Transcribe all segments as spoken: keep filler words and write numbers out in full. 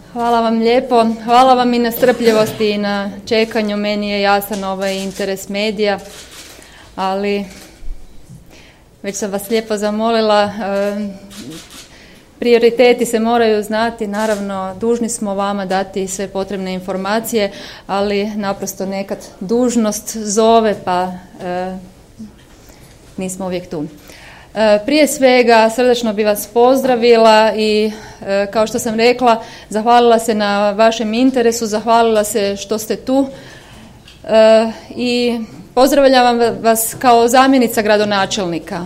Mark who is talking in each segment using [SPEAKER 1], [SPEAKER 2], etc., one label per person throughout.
[SPEAKER 1] Hvala vam lijepo. Hvala vam i na strpljivosti i na čekanju. Meni je jasan ovaj interes medija, ali već sam vas lijepo zamolila. Prioriteti se moraju znati, naravno dužni smo vama dati sve potrebne informacije, ali naprosto nekad dužnost zove pa e, nismo uvijek tu. E, prije svega srdačno bi vas pozdravila i e, kao što sam rekla, zahvalila se na vašem interesu, zahvalila se što ste tu e, i pozdravljam vas kao zamjenica gradonačelnika.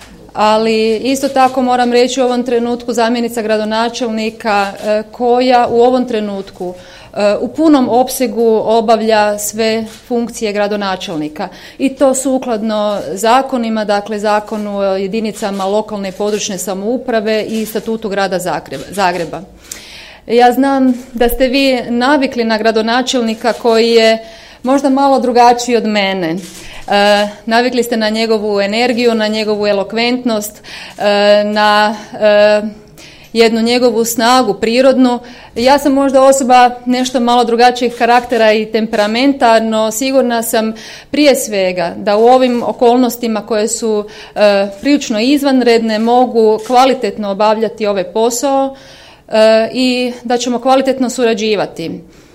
[SPEAKER 1] Ali isto tako moram reći u ovom trenutku zamjenica gradonačelnika koja u ovom trenutku u punom opsegu obavlja sve funkcije gradonačelnika i to sukladno zakonima, dakle Zakonu o jedinicama lokalne i područne samouprave i Statutu grada Zagreba. Ja znam da ste vi navikli na gradonačelnika koji je možda malo drugačiji od mene. E, navikli ste na njegovu energiju, na njegovu elokventnost, e, na e, jednu njegovu snagu prirodnu. Ja sam možda osoba nešto malo drugačijeg karaktera i temperamenta, no sigurna sam prije svega da u ovim okolnostima koje su e, prilično izvanredne mogu kvalitetno obavljati ovaj posao e, i da ćemo kvalitetno surađivati.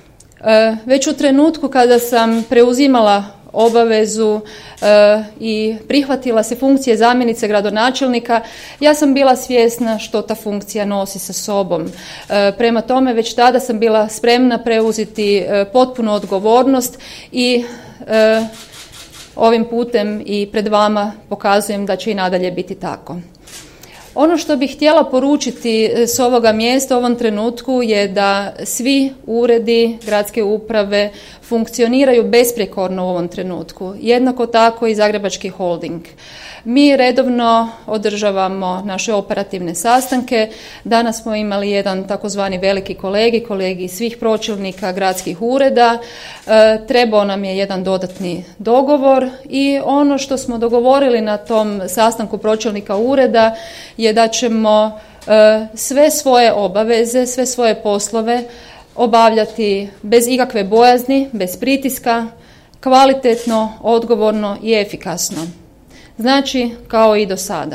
[SPEAKER 1] E, već u trenutku kada sam preuzimala obavezu e, i prihvatila se funkcije zamjenice gradonačelnika, ja sam bila svjesna što ta funkcija nosi sa sobom. E, prema tome već tada sam bila spremna preuzeti e, potpunu odgovornost i e, ovim putem i pred vama pokazujem da će i nadalje biti tako. Ono što bih htjela poručiti s ovoga mjesta u ovom trenutku je da svi uredi gradske uprave funkcioniraju besprijekorno u ovom trenutku. Jednako tako i Zagrebački holding. Mi redovno održavamo naše operativne sastanke. Danas smo imali jedan takozvani veliki kolegi, kolegi svih pročelnika gradskih ureda. E, trebao nam je jedan dodatni dogovor i ono što smo dogovorili na tom sastanku pročelnika ureda je da ćemo e, sve svoje obaveze, sve svoje poslove obavljati bez ikakve bojazni, bez pritiska, kvalitetno, odgovorno i efikasno. Znači, kao i do sada.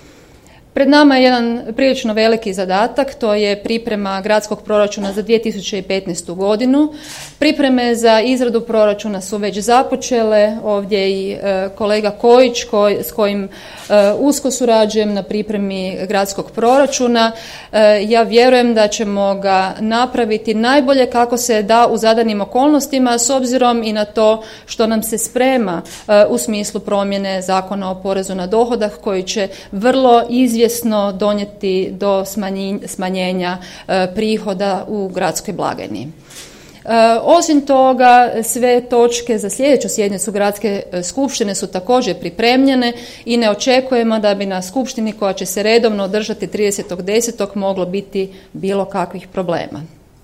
[SPEAKER 1] Pred nama je jedan prilično veliki zadatak, to je priprema gradskog proračuna za dvije tisuće petnaestu godinu. Pripreme za izradu proračuna su već započele, ovdje i e, kolega Kojić koj, s kojim e, usko surađujem na pripremi gradskog proračuna. E, ja vjerujem da ćemo ga napraviti najbolje kako se da u zadanim okolnostima s obzirom i na to što nam se sprema e, u smislu promjene Zakona o porezu na dohodak koji će vrlo izvjesno donijeti do smanjenja prihoda u gradskoj blagajni. Osim toga, sve točke za sljedeću sjednicu gradske skupštine su također pripremljene i ne očekujemo da bi na skupštini koja će se redovno održati tridesetog desetog moglo biti bilo kakvih problema.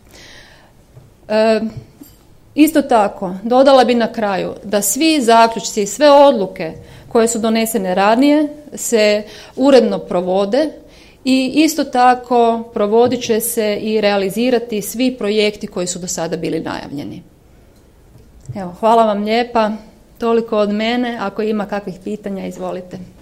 [SPEAKER 1] Isto tako, dodala bi na kraju da svi zaključci i sve odluke koje su donesene ranije se uredno provode i isto tako provodit će se i realizirati svi projekti koji su do sada bili najavljeni. Evo, hvala vam lijepa, toliko od mene, ako ima kakvih pitanja izvolite.